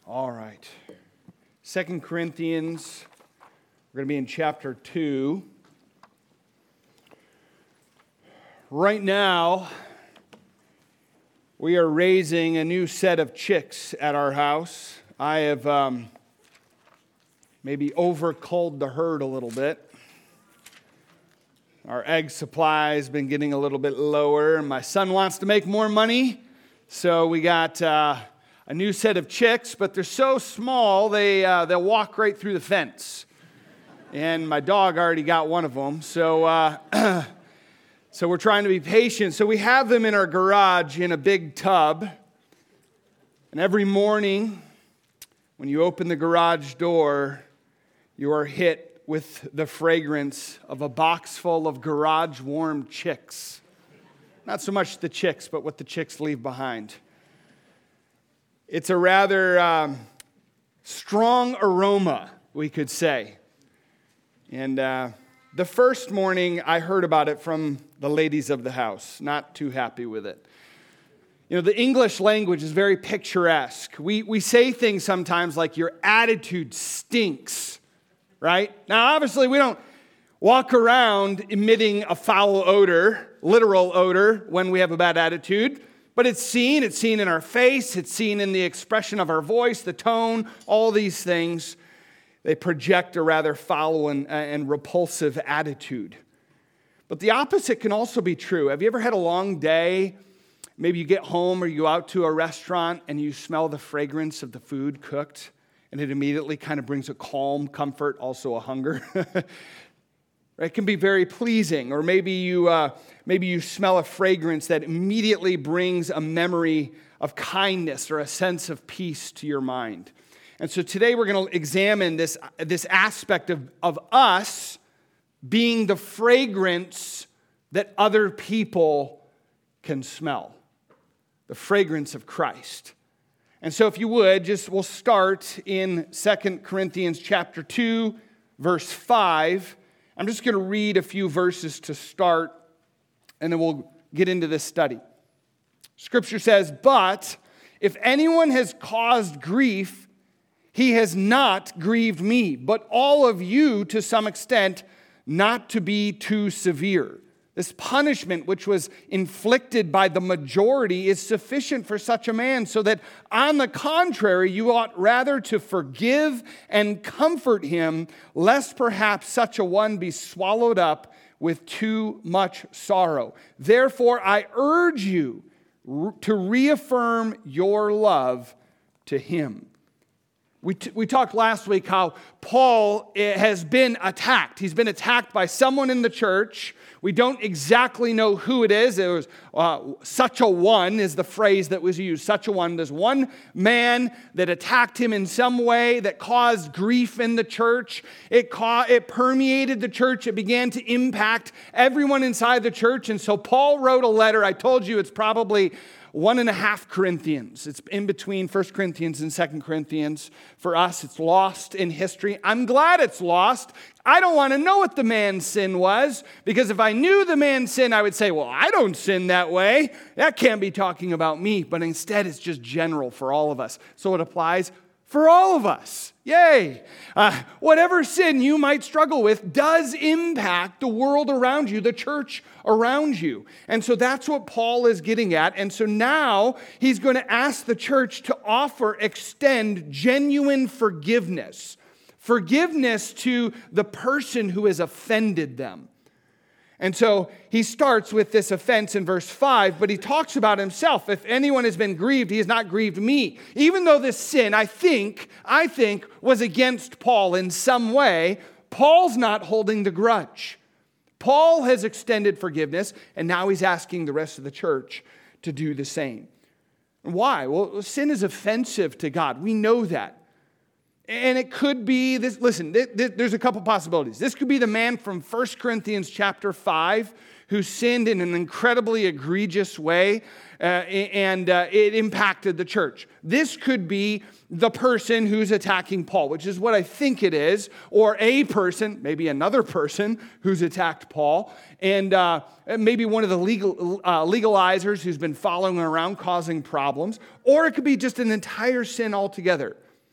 All right. 2 Corinthians, we're going to be in chapter 2. Right now, we are raising a new set of chicks at our house. I have maybe overculled the herd a little bit. Our egg supply has been getting a little bit lower, and my son wants to make more money, so we got a new set of chicks, but they're so small, they'll walk right through the fence. And my dog already got one of them, so so we're trying to be patient. So we have them in our garage in a big tub, and every morning when you open the garage door, you are hit with the fragrance of a box full of garage-warm chicks. Not so much the chicks, but what the chicks leave behind. It's a rather strong aroma, we could say. And the first morning I heard about it from the ladies of the house. Not too happy with it. You know, the English language is very picturesque. We say things sometimes like, your attitude stinks, right? Now, obviously, we don't walk around emitting a foul odor, literal odor, when we have a bad attitude. But it's seen in our face, it's seen in the expression of our voice, the tone, all these things. They project a rather foul and repulsive attitude. But the opposite can also be true. Have you ever had a long day? Maybe you get home or you go out to a restaurant and you smell the fragrance of the food cooked, and it immediately kind of brings a calm, comfort, also a hunger. It can be very pleasing. Or maybe you smell a fragrance that immediately brings a memory of kindness or a sense of peace to your mind. And so today we're going to examine this aspect of us being the fragrance that other people can smell. The fragrance of Christ. And so if you would, we'll start in 2 Corinthians chapter 2, verse 5. I'm just going to read a few verses to start, and then we'll get into this study. Scripture says, "But if anyone has caused grief, he has not grieved me, but all of you to some extent, not to be too severe. This punishment which was inflicted by the majority is sufficient for such a man, so that on the contrary, you ought rather to forgive and comfort him, lest perhaps such a one be swallowed up with too much sorrow. Therefore, I urge you to reaffirm your love to him." We talked last week how Paul has been attacked. He's been attacked by someone in the church. We don't exactly know who it is. It was such a one is the phrase that was used. Such a one. There's one man that attacked him in some way that caused grief in the church. It permeated the church. It began to impact everyone inside the church. And so Paul wrote a letter. I told you it's probably 1.5 Corinthians. It's in between 1 Corinthians and 2 Corinthians. For us, it's lost in history. I'm glad it's lost. I don't want to know what the man's sin was, because if I knew the man's sin, I would say, well, I don't sin that way. That can't be talking about me. But instead, it's just general for all of us. So it applies for all of us. Yay! Whatever sin you might struggle with does impact the world around you, the church around you. And so that's what Paul is getting at. And so now he's going to ask the church to extend genuine forgiveness. Forgiveness to the person who has offended them. And so he starts with this offense in verse 5, but he talks about himself. If anyone has been grieved, he has not grieved me. Even though this sin, I think, was against Paul in some way, Paul's not holding the grudge. Paul has extended forgiveness, and now he's asking the rest of the church to do the same. Why? Well, sin is offensive to God. We know that. And it could be this. Listen, there's a couple possibilities. This could be the man from 1 Corinthians chapter 5 who sinned in an incredibly egregious way, and it impacted the church. This could be the person who's attacking Paul, which is what I think it is, or a person, maybe another person who's attacked Paul, and maybe one of the legalizers who's been following around causing problems, or it could be just an entire sin altogether.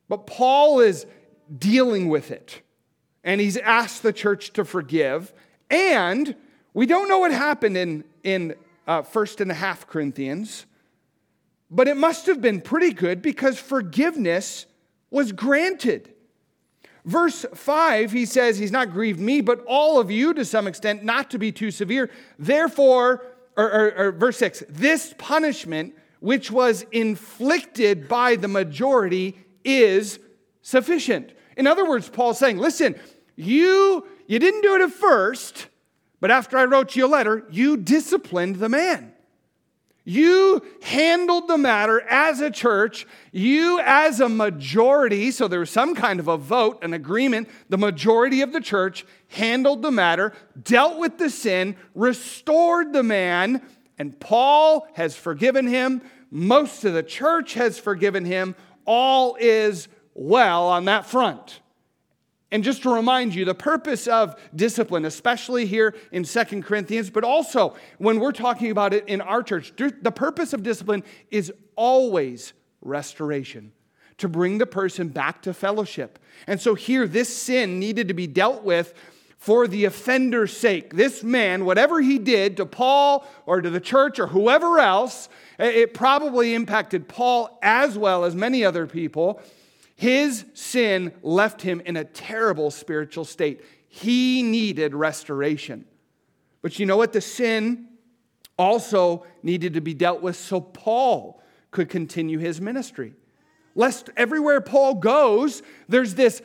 But Paul is dealing with it. And he's asked the church to forgive. And we don't know what happened in 1.5 Corinthians. But it must have been pretty good because forgiveness was granted. Verse 5, he says, he's not grieved me, but all of you to some extent, not to be too severe. Therefore, or verse 6, this punishment which was inflicted by the majority is sufficient. In other words, Paul's saying, listen, you didn't do it at first, but after I wrote you a letter, you disciplined the man. You handled the matter as a church, you as a majority, so there was some kind of a vote, an agreement. The majority of the church handled the matter, dealt with the sin, restored the man, and Paul has forgiven him. Most of the church has forgiven him. All is well on that front. And just to remind you, the purpose of discipline, especially here in 2 Corinthians, but also when we're talking about it in our church, the purpose of discipline is always restoration, to bring the person back to fellowship. And so here, this sin needed to be dealt with for the offender's sake. This man, whatever he did to Paul or to the church or whoever else, it probably impacted Paul as well as many other people. His sin left him in a terrible spiritual state. He needed restoration. But you know what? The sin also needed to be dealt with so Paul could continue his ministry. Lest everywhere Paul goes, there's this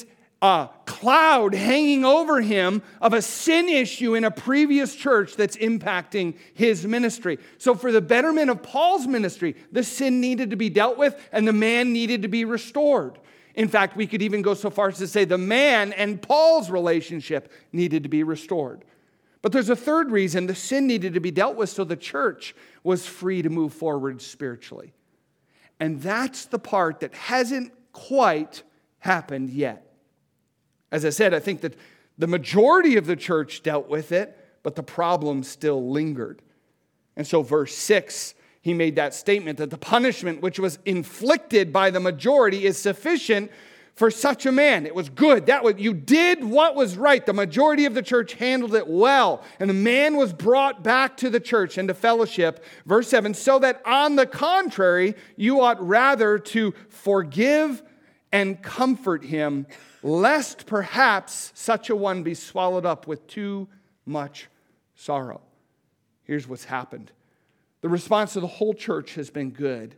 cloud hanging over him of a sin issue in a previous church that's impacting his ministry. So for the betterment of Paul's ministry, the sin needed to be dealt with and the man needed to be restored. In fact, we could even go so far as to say the man and Paul's relationship needed to be restored. But there's a third reason: the sin needed to be dealt with so the church was free to move forward spiritually. And that's the part that hasn't quite happened yet. As I said, I think that the majority of the church dealt with it, but the problem still lingered. And so verse 6, he made that statement that the punishment which was inflicted by the majority is sufficient for such a man. It was good. You did what was right. The majority of the church handled it well. And the man was brought back to the church and to fellowship. Verse 7, so that on the contrary, you ought rather to forgive and comfort him, lest perhaps such a one be swallowed up with too much sorrow. Here's what's happened. The response of the whole church has been good,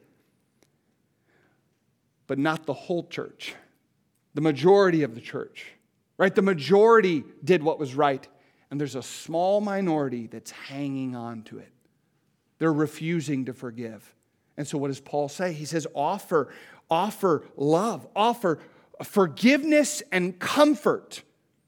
but not the whole church. The majority of the church, right? The majority did what was right, and there's a small minority that's hanging on to it. They're refusing to forgive. And so what does Paul say? He says, offer love, offer forgiveness and comfort.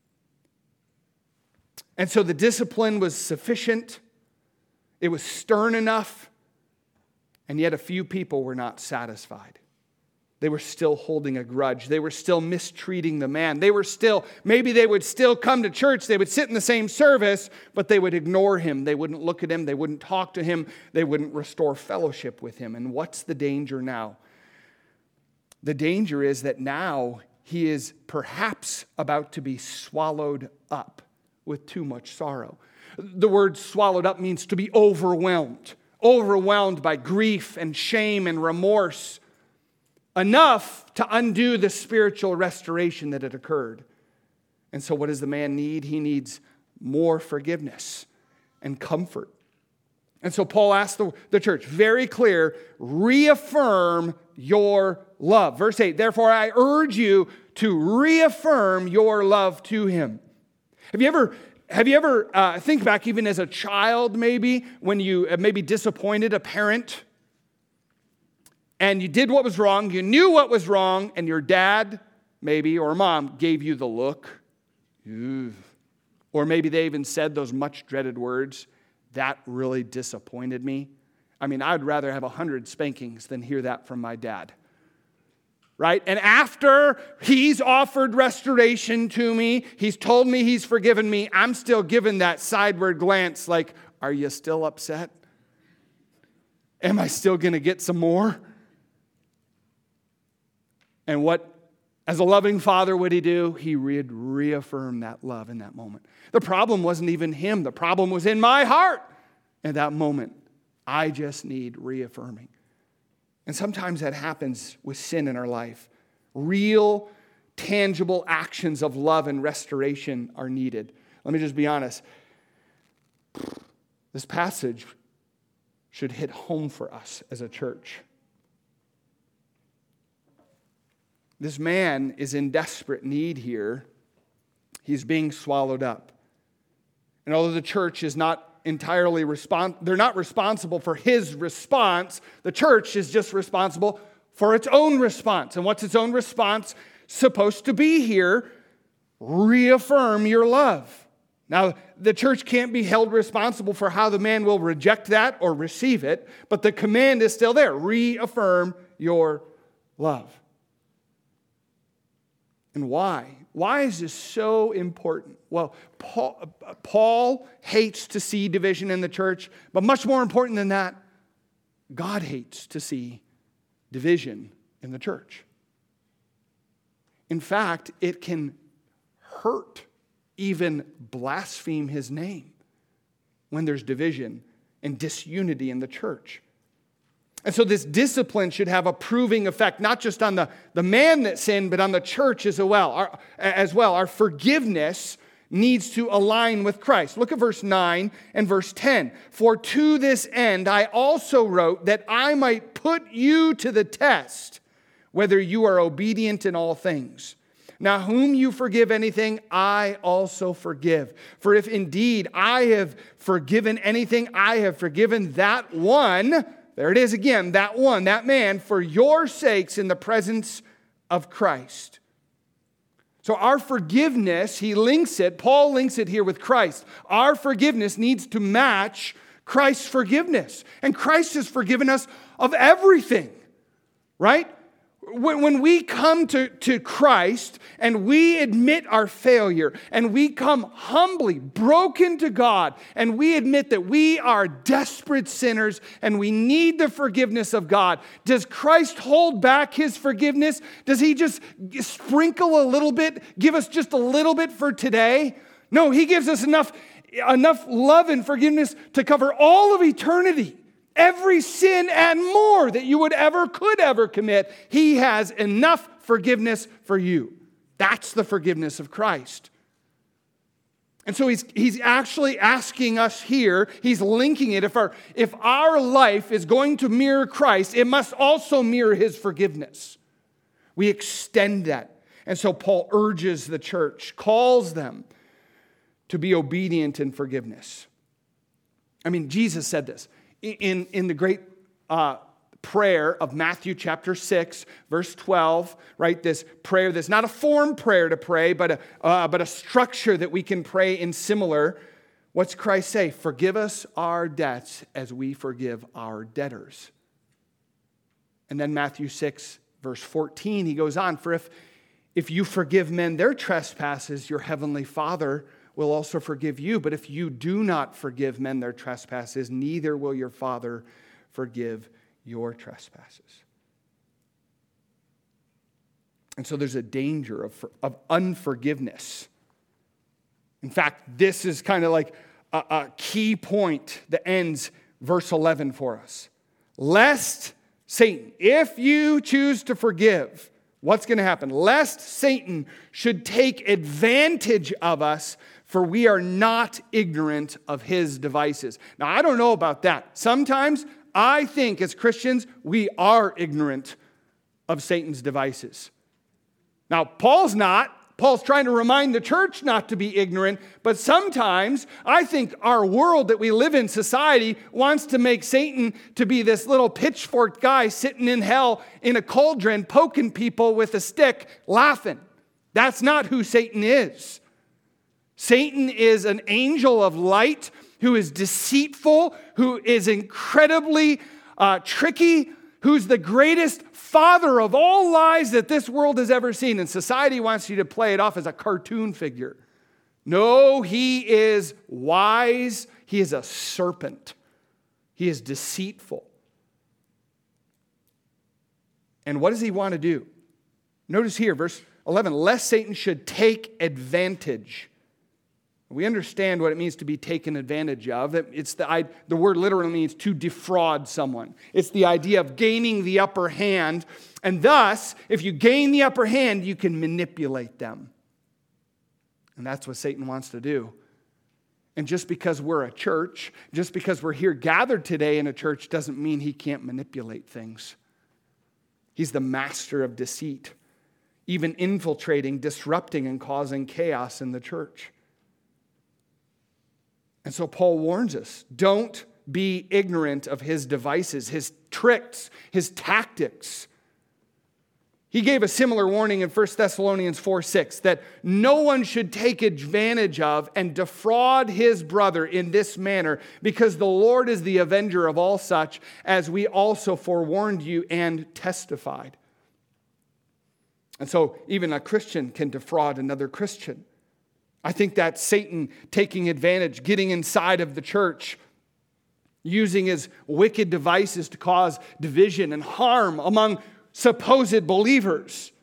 And so the discipline was sufficient. It was stern enough. And yet a few people were not satisfied. They were still holding a grudge. They were still mistreating the man. Maybe they would still come to church. They would sit in the same service, but they would ignore him. They wouldn't look at him. They wouldn't talk to him. They wouldn't restore fellowship with him. And what's the danger now? The danger is that now he is perhaps about to be swallowed up with too much sorrow. The word swallowed up means to be overwhelmed by grief and shame and remorse, enough to undo the spiritual restoration that had occurred. And so what does the man need? He needs more forgiveness and comfort. And so Paul asked the church, very clear, reaffirm your love. Verse 8, therefore I urge you to reaffirm your love to him. Have you ever think back even as a child maybe, when you maybe disappointed a parent and you did what was wrong, you knew what was wrong, and your dad maybe or mom gave you the look. Ew. Or maybe they even said those much dreaded words, that really disappointed me. I mean, I'd rather have 100 spankings than hear that from my dad. Right? And after he's offered restoration to me, he's told me he's forgiven me, I'm still given that sideward glance like, are you still upset? Am I still going to get some more? And what, as a loving father, would he do? He would reaffirm that love in that moment. The problem wasn't even him. The problem was in my heart at that moment. I just need reaffirming. And sometimes that happens with sin in our life. Real, tangible actions of love and restoration are needed. Let me just be honest. This passage should hit home for us as a church. This man is in desperate need here. He's being swallowed up. And although the church is not entirely they're not responsible for his response, the church is just responsible for its own response. And what's its own response supposed to be here? Reaffirm your love. Now, the church can't be held responsible for how the man will reject that or receive it, but the command is still there. Reaffirm your love. And why? Why is this so important? Well, Paul hates to see division in the church, but much more important than that, God hates to see division in the church. In fact, it can hurt, even blaspheme his name when there's division and disunity in the church. And so this discipline should have a proving effect, not just on the man that sinned, but on the church as well. Our forgiveness needs to align with Christ. Look at verse 9 and verse 10. For to this end I also wrote that I might put you to the test, whether you are obedient in all things. Now whom you forgive anything, I also forgive. For if indeed I have forgiven anything, I have forgiven that one. There it is again, that one, that man, for your sakes in the presence of Christ. So our forgiveness, Paul links it here with Christ. Our forgiveness needs to match Christ's forgiveness. And Christ has forgiven us of everything, right? When we come to Christ and we admit our failure and we come humbly, broken to God, and we admit that we are desperate sinners and we need the forgiveness of God, does Christ hold back his forgiveness? Does he just sprinkle a little bit, give us just a little bit for today? No, he gives us enough love and forgiveness to cover all of eternity. Every sin and more that you could ever commit, he has enough forgiveness for you. That's the forgiveness of Christ. And so he's actually asking us here, he's linking it. If our life is going to mirror Christ, it must also mirror his forgiveness. We extend that. And so Paul urges the church, calls them to be obedient in forgiveness. I mean, Jesus said this. In the great prayer of Matthew chapter 6, verse 12, right? This prayer that's not a form prayer to pray, but a structure that we can pray in similar. What's Christ say? Forgive us our debts as we forgive our debtors. And then Matthew 6, verse 14, he goes on, for if you forgive men their trespasses, your heavenly Father will also forgive you. But if you do not forgive men their trespasses, neither will your Father forgive your trespasses. And so there's a danger of unforgiveness. In fact, this is kind of like a key point that ends verse 11 for us. Lest Satan, if you choose to forgive, what's going to happen? Lest Satan should take advantage of us, for we are not ignorant of his devices. Now, I don't know about that. Sometimes I think as Christians, we are ignorant of Satan's devices. Now, Paul's not. Paul's trying to remind the church not to be ignorant, but sometimes I think our world that we live in, society, wants to make Satan to be this little pitchfork guy sitting in hell in a cauldron, poking people with a stick, laughing. That's not who Satan is. Satan is an angel of light who is deceitful, who is incredibly tricky, who's the greatest father of all lies that this world has ever seen. And society wants you to play it off as a cartoon figure. No, he is wise. He is a serpent. He is deceitful. And what does he want to do? Notice here, verse 11, lest Satan should take advantage. We understand what it means to be taken advantage of. It's the word literally means to defraud someone. It's the idea of gaining the upper hand. And thus, if you gain the upper hand, you can manipulate them. And that's what Satan wants to do. And just because we're a church, just because we're here gathered today in a church, doesn't mean he can't manipulate things. He's the master of deceit, even infiltrating, disrupting, and causing chaos in the church. And so Paul warns us, don't be ignorant of his devices, his tricks, his tactics. He gave a similar warning in 1 Thessalonians 4:6 that no one should take advantage of and defraud his brother in this manner, because the Lord is the avenger of all such, as we also forewarned you and testified. And so even a Christian can defraud another Christian. I think that's Satan taking advantage, getting inside of the church, using his wicked devices to cause division and harm among supposed believers.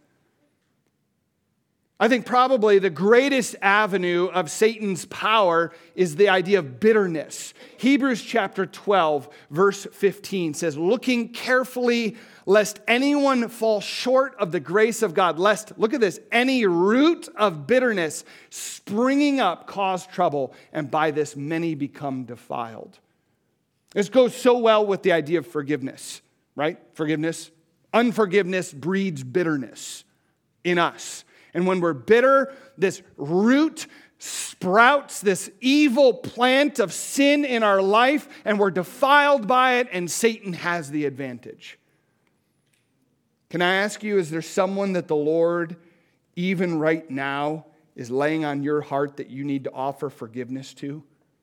I think probably the greatest avenue of Satan's power is the idea of bitterness. Hebrews chapter 12, verse 15 says, looking carefully lest anyone fall short of the grace of God, lest, look at this, any root of bitterness springing up cause trouble, and by this many become defiled. This goes so well with the idea of forgiveness, right? Forgiveness. Unforgiveness breeds bitterness in us. And when we're bitter, this root sprouts this evil plant of sin in our life, and we're defiled by it, and Satan has the advantage. Can I ask you, is there someone that the Lord, even right now, is laying on your heart that you need to offer forgiveness to?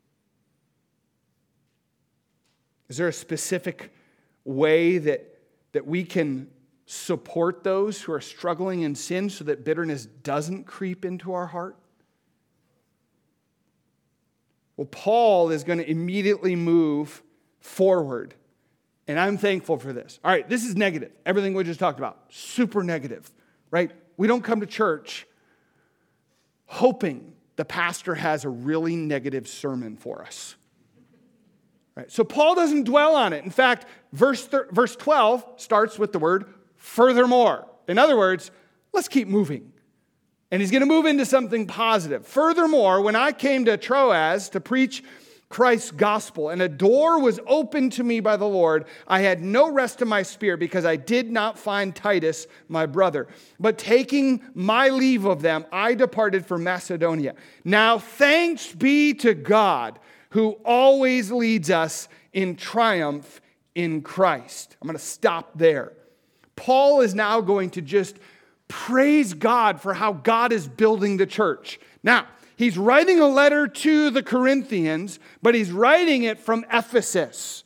Is there a specific way that we can support those who are struggling in sin so that bitterness doesn't creep into our heart? Well, Paul is going to immediately move forward. And I'm thankful for this. All right, this is negative. Everything we just talked about, super negative, right? We don't come to church hoping the pastor has a really negative sermon for us. Right? So Paul doesn't dwell on it. In fact, verse 12 starts with the word furthermore. In other words, let's keep moving. And he's going to move into something positive. Furthermore, when I came to Troas to preach Christ's gospel, and a door was opened to me by the Lord, I had no rest in my spirit because I did not find Titus, my brother. But taking my leave of them, I departed for Macedonia. Now thanks be to God, who always leads us in triumph in Christ. I'm going to stop there. Paul is now going to just praise God for how God is building the church. Now, he's writing a letter to the Corinthians, but he's writing it from Ephesus.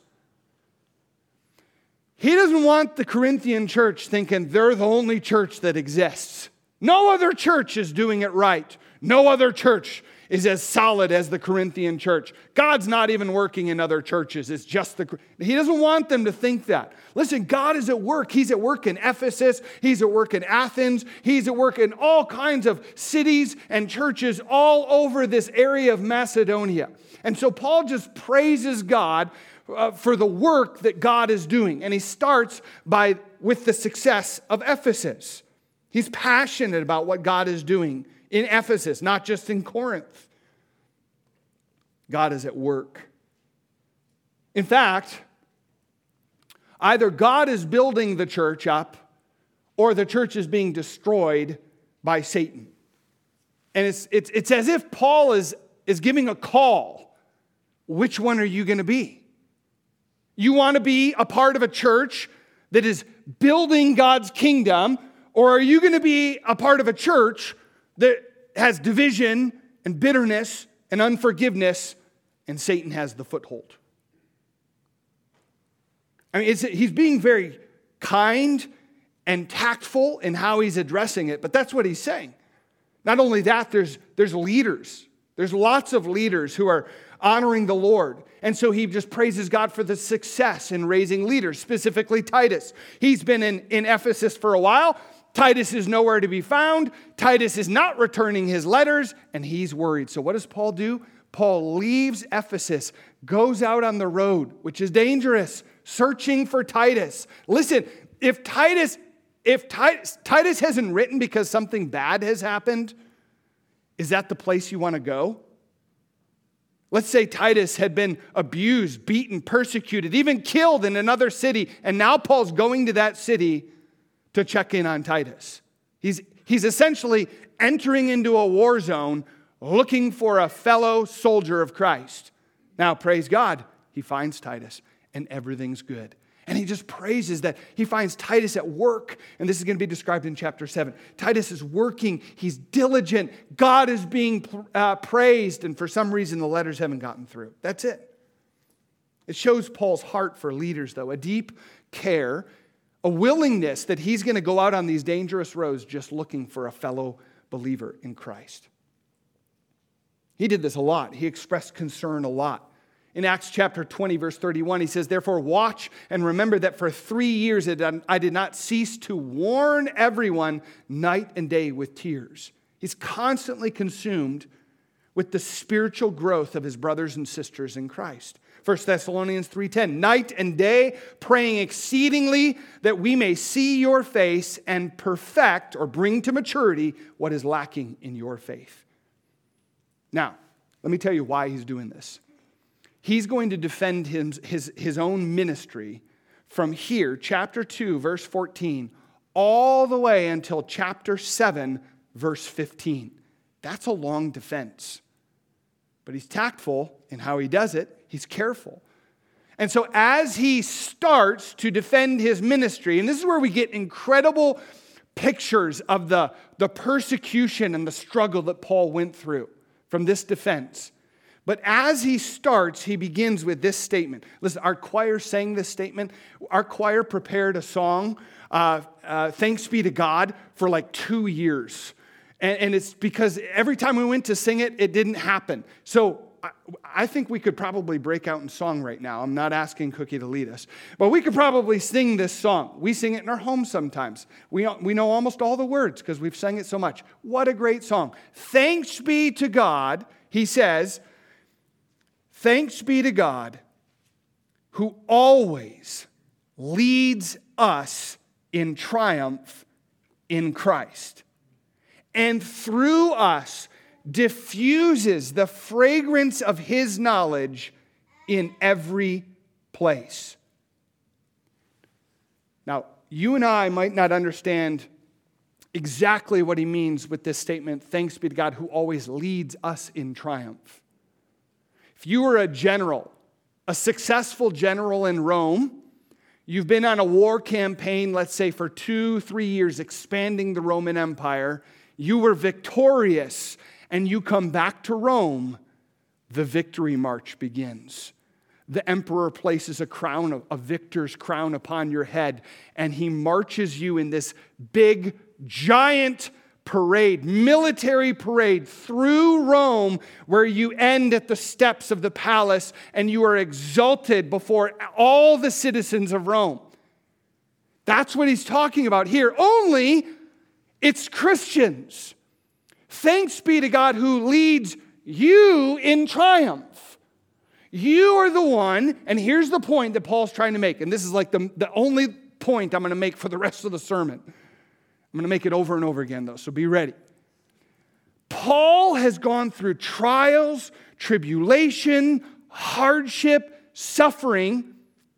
He doesn't want the Corinthian church thinking they're the only church that exists. No other church is doing it right. No other church is as solid as the Corinthian church. God's not even working in other churches. It's just He doesn't want them to think that. Listen, God is at work. He's at work in Ephesus. He's at work in Athens. He's at work in all kinds of cities and churches all over this area of Macedonia. And so Paul just praises God for the work that God is doing. And he starts with the success of Ephesus. He's passionate about what God is doing in Ephesus, not just in Corinth. God is at work. In fact, either God is building the church up or the church is being destroyed by Satan. And it's as if Paul is giving a call. Which one are you going to be? You want to be a part of a church that is building God's kingdom, or are you going to be a part of a church that has division and bitterness and unforgiveness, and Satan has the foothold? I mean, he's being very kind and tactful in how he's addressing it, but that's what he's saying. Not only that, there's leaders. There's lots of leaders who are honoring the Lord. And so he just praises God for the success in raising leaders, specifically Titus. He's been in Ephesus for a while. Titus is nowhere to be found. Titus is not returning his letters, and he's worried. So what does Paul do? Paul leaves Ephesus, goes out on the road, which is dangerous, searching for Titus. Listen, if Titus hasn't written because something bad has happened, is that the place you want to go? Let's say Titus had been abused, beaten, persecuted, even killed in another city, and now Paul's going to that city to check in on Titus. He's essentially entering into a war zone looking for a fellow soldier of Christ. Now, praise God, he finds Titus, and everything's good. And he just praises that he finds Titus at work. And this is going to be described in chapter 7. Titus is working. He's diligent. God is being praised. And for some reason, the letters haven't gotten through. That's it. It shows Paul's heart for leaders, though. A deep care, a willingness that he's going to go out on these dangerous roads just looking for a fellow believer in Christ. He did this a lot. He expressed concern a lot. In Acts chapter 20, verse 31, he says, "Therefore watch and remember that for 3 years I did not cease to warn everyone night and day with tears." He's constantly consumed with the spiritual growth of his brothers and sisters in Christ. 1 Thessalonians 3:10, "Night and day praying exceedingly that we may see your face and perfect," or bring to maturity, "what is lacking in your faith." Now, let me tell you why he's doing this. He's going to defend his own ministry from here, chapter 2, verse 14, all the way until chapter 7, verse 15. That's a long defense. But he's tactful in how he does it. He's careful. And so as he starts to defend his ministry, and this is where we get incredible pictures of the persecution and the struggle that Paul went through from this defense. But as he starts, he begins with this statement. Listen, our choir sang this statement. Our choir prepared a song, Thanks Be to God, for like 2 years. And it's because every time we went to sing it, it didn't happen. So I think we could probably break out in song right now. I'm not asking Cookie to lead us. But we could probably sing this song. We sing it in our home sometimes. We know almost all the words because we've sung it so much. What a great song. Thanks be to God, he says, thanks be to God who always leads us in triumph in Christ, and through us diffuses the fragrance of his knowledge in every place. Now, you and I might not understand exactly what he means with this statement, thanks be to God who always leads us in triumph. If you were a general, a successful general in Rome, you've been on a war campaign, let's say for 2-3 years, expanding the Roman Empire, you were victorious, and you come back to Rome, the victory march begins. The emperor places a victor's crown upon your head, and he marches you in this big, giant parade, military parade through Rome, where you end at the steps of the palace, and you are exalted before all the citizens of Rome. That's what he's talking about here. Only it's Christians. Thanks be to God who leads you in triumph. You are the one, and here's the point that Paul's trying to make, and this is like the only point I'm going to make for the rest of the sermon. I'm going to make it over and over again, though, so be ready. Paul has gone through trials, tribulation, hardship, suffering,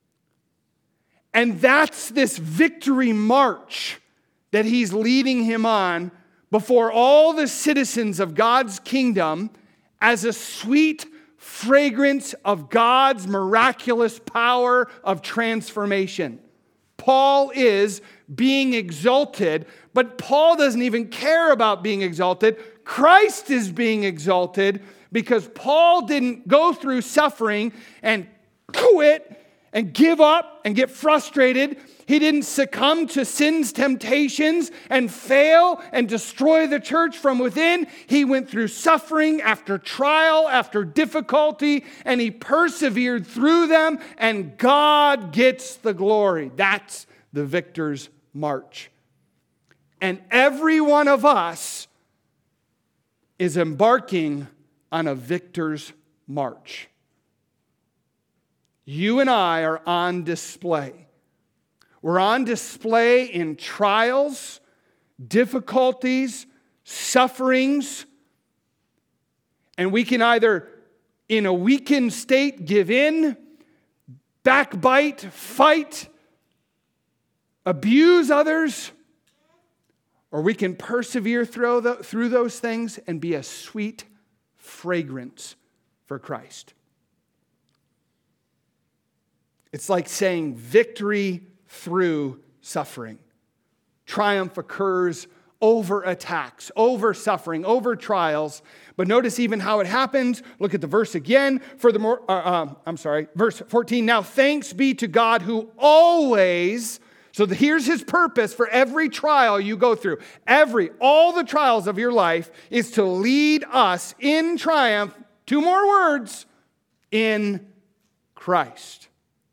and that's this victory march that he's leading him on before all the citizens of God's kingdom as a sweet fragrance of God's miraculous power of transformation. Paul is being exalted, but Paul doesn't even care about being exalted. Christ is being exalted because Paul didn't go through suffering and quit and give up and get frustrated. He didn't succumb to sin's temptations and fail and destroy the church from within. He went through suffering after trial, after difficulty, and he persevered through them, and God gets the glory. That's the victor's march. And every one of us is embarking on a victor's march. You and I are on display. We're on display in trials, difficulties, sufferings, and we can either, in a weakened state, give in, backbite, fight, abuse others, or we can persevere through those things and be a sweet fragrance for Christ. It's like saying victory through suffering. Triumph occurs over attacks, over suffering, over trials. But notice even how it happens. Look at the verse again. Verse 14. Now thanks be to God who always, so here's his purpose for every trial you go through. All the trials of your life is to lead us in triumph, 2 more words, in Christ.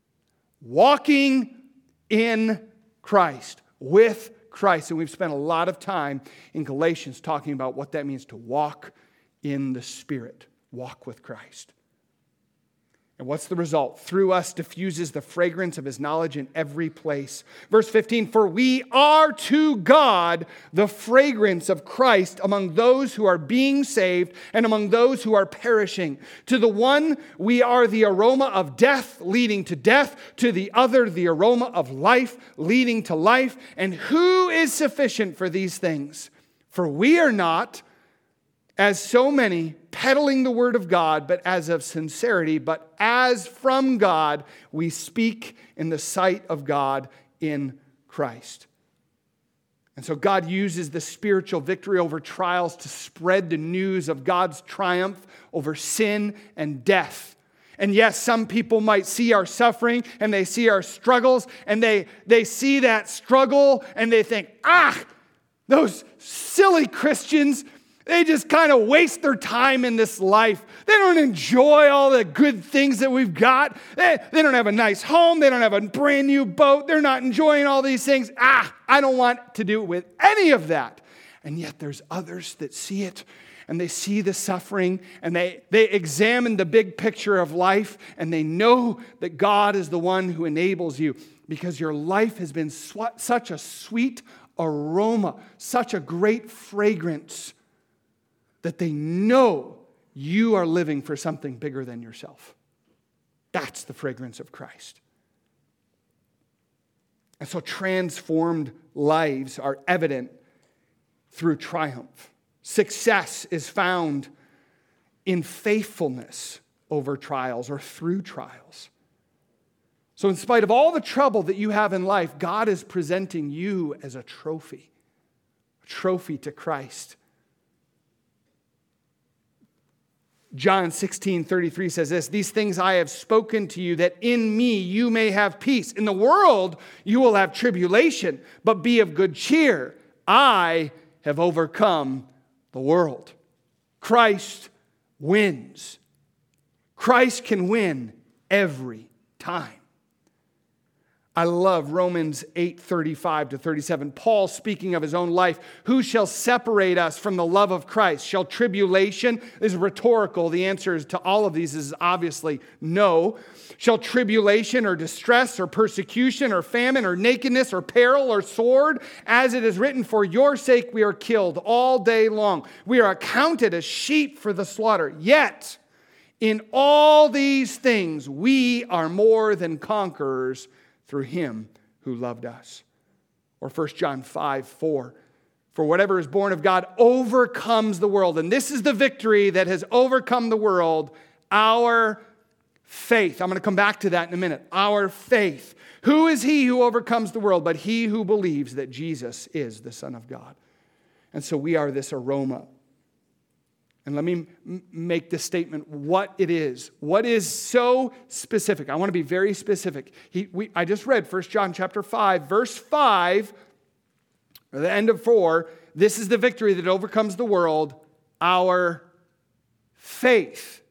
Walking in Christ, with Christ. And we've spent a lot of time in Galatians talking about what that means to walk in the Spirit, walk with Christ. And what's the result? Through us diffuses the fragrance of his knowledge in every place. Verse 15, for we are to God the fragrance of Christ among those who are being saved and among those who are perishing. To the one, we are the aroma of death leading to death. To the other, the aroma of life leading to life. And who is sufficient for these things? For we are not, as so many, peddling the word of God, but as of sincerity, but as from God, we speak in the sight of God in Christ. And so God uses the spiritual victory over trials to spread the news of God's triumph over sin and death. And yes, some people might see our suffering and they see our struggles and they see that struggle and they think, those silly Christians, they just kind of waste their time in this life. They don't enjoy all the good things that we've got. They don't have a nice home. They don't have a brand new boat. They're not enjoying all these things. I don't want to do with any of that. And yet there's others that see it, and they see the suffering, and they examine the big picture of life, and they know that God is the one who enables you because your life has been such a sweet aroma, such a great fragrance, that they know you are living for something bigger than yourself. That's the fragrance of Christ. And so transformed lives are evident through triumph. Success is found in faithfulness over trials or through trials. So in spite of all the trouble that you have in life, God is presenting you as a trophy to Christ. John 16:33 says this, these things I have spoken to you, that in me you may have peace. In the world you will have tribulation, but be of good cheer. I have overcome the world. Christ wins. Christ can win every time. I love Romans 8:35-37. Paul speaking of his own life. Who shall separate us from the love of Christ? Shall tribulation, this is rhetorical. The answer to all of these is obviously no. Shall tribulation or distress or persecution or famine or nakedness or peril or sword? As it is written, for your sake we are killed all day long. We are accounted as sheep for the slaughter. Yet in all these things we are more than conquerors through him who loved us. Or 1 John 5:4. For whatever is born of God overcomes the world. And this is the victory that has overcome the world, our faith. I'm going to come back to that in a minute. Our faith. Who is he who overcomes the world but he who believes that Jesus is the Son of God? And so we are this aroma. And let me make this statement, what it is. What is so specific? I want to be very specific. I just read 1 John chapter 5, verse 5, or the end of 4. This is the victory that overcomes the world, our faith.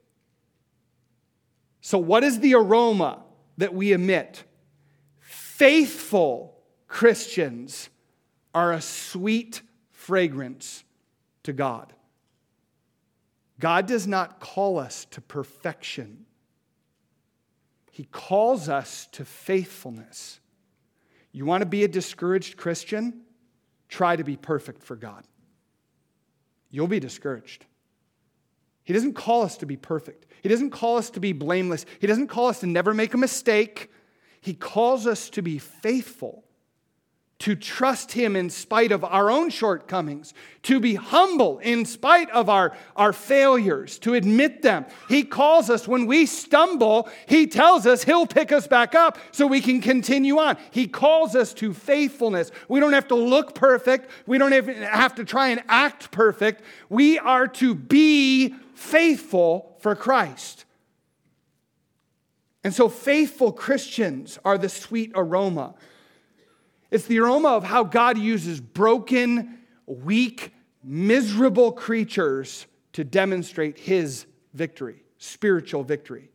So what is the aroma that we emit? Faithful Christians are a sweet fragrance to God. God does not call us to perfection. He calls us to faithfulness. You want to be a discouraged Christian? Try to be perfect for God. You'll be discouraged. He doesn't call us to be perfect. He doesn't call us to be blameless. He doesn't call us to never make a mistake. He calls us to be faithful, to trust Him in spite of our own shortcomings, to be humble in spite of our failures, to admit them. He calls us when we stumble, He tells us He'll pick us back up so we can continue on. He calls us to faithfulness. We don't have to look perfect. We don't even have to try and act perfect. We are to be faithful for Christ. And so faithful Christians are the sweet aroma. It's the aroma of how God uses broken, weak, miserable creatures to demonstrate His victory, spiritual victory.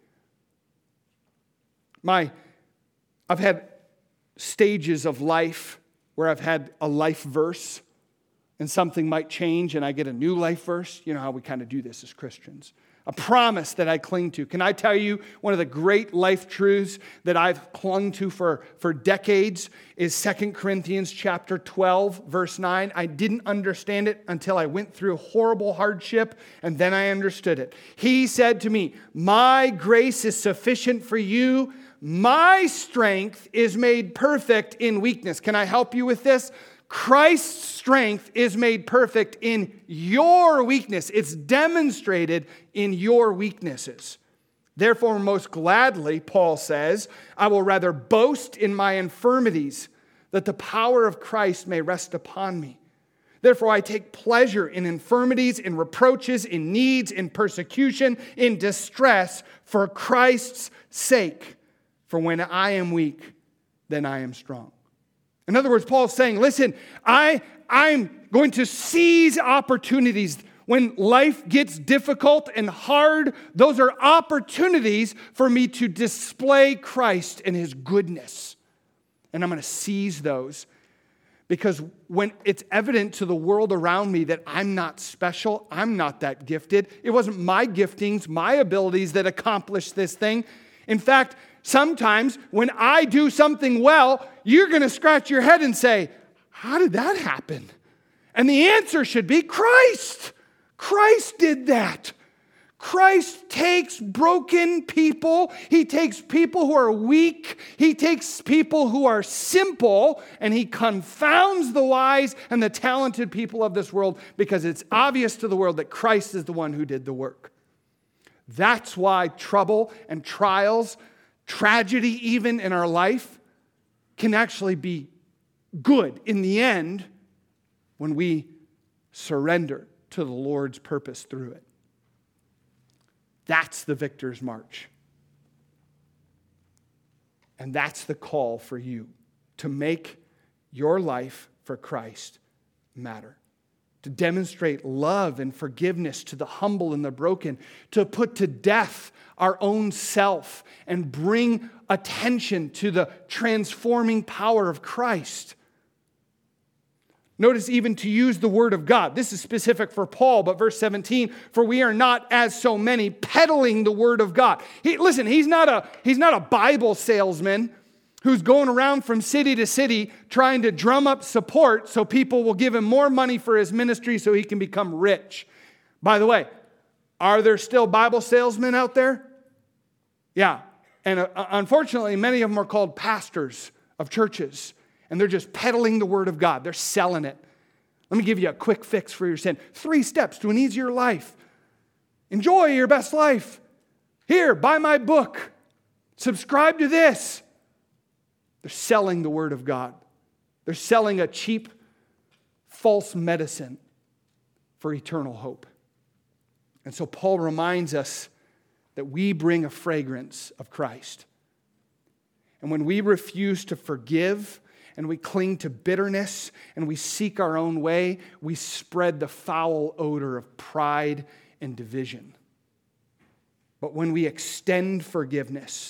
I've had stages of life where I've had a life verse and something might change and I get a new life verse. You know how we kind of do this as Christians. A promise that I cling to. Can I tell you one of the great life truths that I've clung to for decades is 2 Corinthians chapter 12, verse 9. I didn't understand it until I went through horrible hardship, and then I understood it. He said to me, "My grace is sufficient for you. My strength is made perfect in weakness." Can I help you with this? Christ's strength is made perfect in your weakness. It's demonstrated in your weaknesses. Therefore, most gladly, Paul says, I will rather boast in my infirmities, that the power of Christ may rest upon me. Therefore, I take pleasure in infirmities, in reproaches, in needs, in persecution, in distress, for Christ's sake. For when I am weak, then I am strong. In other words, Paul's saying, listen, I'm going to seize opportunities. When life gets difficult and hard, those are opportunities for me to display Christ and His goodness. And I'm going to seize those. Because when it's evident to the world around me that I'm not special, I'm not that gifted, it wasn't my giftings, my abilities that accomplished this thing. In fact, sometimes when I do something well, you're going to scratch your head and say, how did that happen? And the answer should be Christ. Christ did that. Christ takes broken people. He takes people who are weak. He takes people who are simple, and He confounds the wise and the talented people of this world because it's obvious to the world that Christ is the one who did the work. That's why trouble and trials, tragedy even in our life, can actually be good in the end when we surrender to the Lord's purpose through it. That's the victor's march. And that's the call for you to make your life for Christ matter. To demonstrate love and forgiveness to the humble and the broken. To put to death our own self and bring attention to the transforming power of Christ. Notice even to use the word of God. This is specific for Paul, but verse 17, for we are not as so many peddling the word of God. He's not a Bible salesman who's going around from city to city trying to drum up support so people will give him more money for his ministry so he can become rich. By the way, are there still Bible salesmen out there? Yeah. And unfortunately, many of them are called pastors of churches. And they're just peddling the word of God. They're selling it. Let me give you a quick fix for your sin. 3 steps to an easier life. Enjoy your best life. Here, buy my book. Subscribe to this. They're selling the word of God. They're selling a cheap, false medicine for eternal hope. And so Paul reminds us that we bring a fragrance of Christ. And when we refuse to forgive, and we cling to bitterness, and we seek our own way, we spread the foul odor of pride and division. But when we extend forgiveness,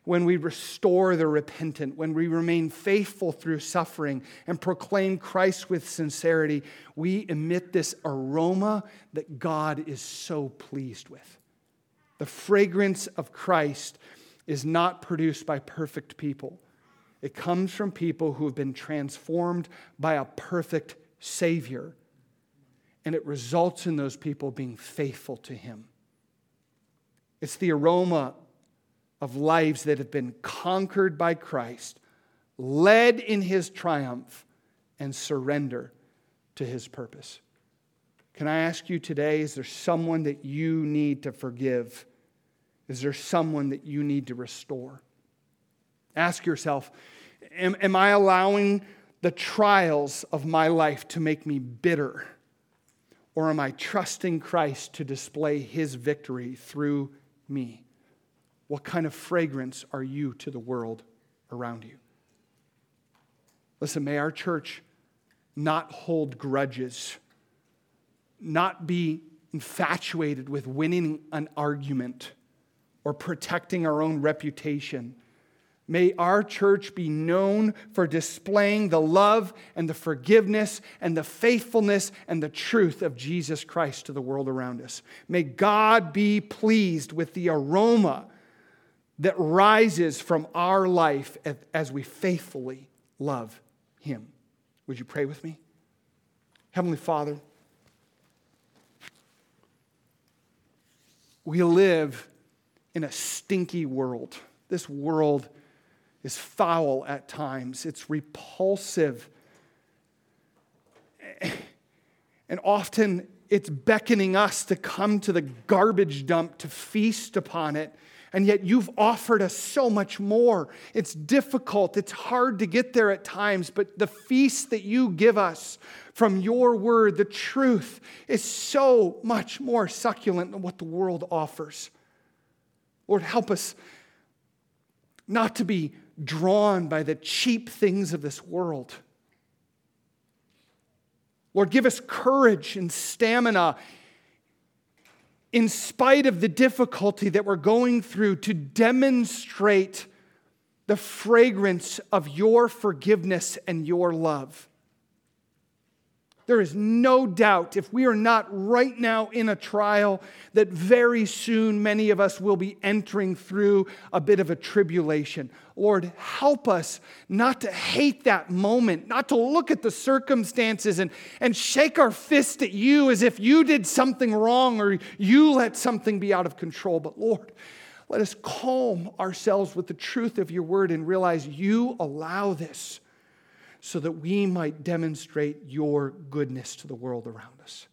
when we restore the repentant, when we remain faithful through suffering and proclaim Christ with sincerity, we emit this aroma that God is so pleased with. The fragrance of Christ is not produced by perfect people. It comes from people who have been transformed by a perfect Savior. And it results in those people being faithful to Him. It's the aroma of lives that have been conquered by Christ, led in His triumph, and surrender to His purpose. Can I ask you today, is there someone that you need to forgive? Is there someone that you need to restore? Ask yourself, am I allowing the trials of my life to make me bitter? Or am I trusting Christ to display His victory through me? What kind of fragrance are you to the world around you? Listen, may our church not hold grudges, not be infatuated with winning an argument or protecting our own reputation. May our church be known for displaying the love and the forgiveness and the faithfulness and the truth of Jesus Christ to the world around us. May God be pleased with the aroma that rises from our life as we faithfully love Him. Would you pray with me? Heavenly Father, we live in a stinky world. This world is foul at times. It's repulsive. And often it's beckoning us to come to the garbage dump to feast upon it. And yet you've offered us so much more. It's difficult. It's hard to get there at times. But the feast that you give us from your word, the truth, is so much more succulent than what the world offers. Lord, help us not to be drawn by the cheap things of this world. Lord, give us courage and stamina in spite of the difficulty that we're going through to demonstrate the fragrance of your forgiveness and your love. There is no doubt, if we are not right now in a trial, that very soon many of us will be entering through a bit of a tribulation. Lord, help us not to hate that moment, not to look at the circumstances and shake our fist at you as if you did something wrong or you let something be out of control. But Lord, let us calm ourselves with the truth of your word and realize you allow this so that we might demonstrate your goodness to the world around us.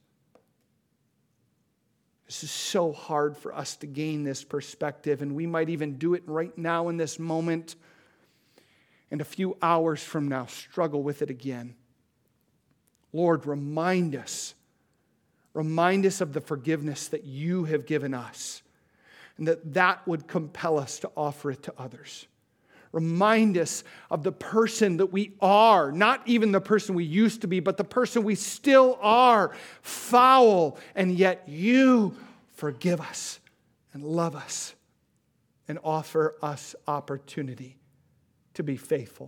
This is so hard for us to gain this perspective, and we might even do it right now in this moment, and a few hours from now struggle with it again. Lord, remind us of the forgiveness that you have given us, and that would compel us to offer it to others. Remind us of the person that we are, not even the person we used to be, but the person we still are, foul, and yet you forgive us and love us and offer us opportunity to be faithful.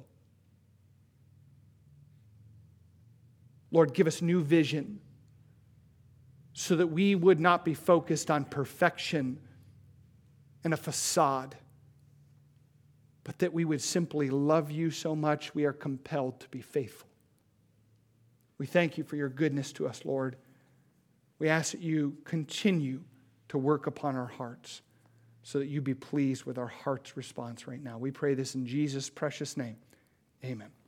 Lord, give us new vision so that we would not be focused on perfection and a facade, but that we would simply love you so much we are compelled to be faithful. We thank you for your goodness to us, Lord. We ask that you continue to work upon our hearts so that you be pleased with our heart's response right now. We pray this in Jesus' precious name. Amen.